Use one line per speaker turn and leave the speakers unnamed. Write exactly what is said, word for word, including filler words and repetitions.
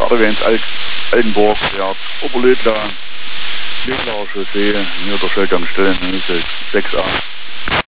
Adevents, Altenburg, ja, Oberledler, Lebauer Chaussee, hier der Schildgang stellen, sechs a.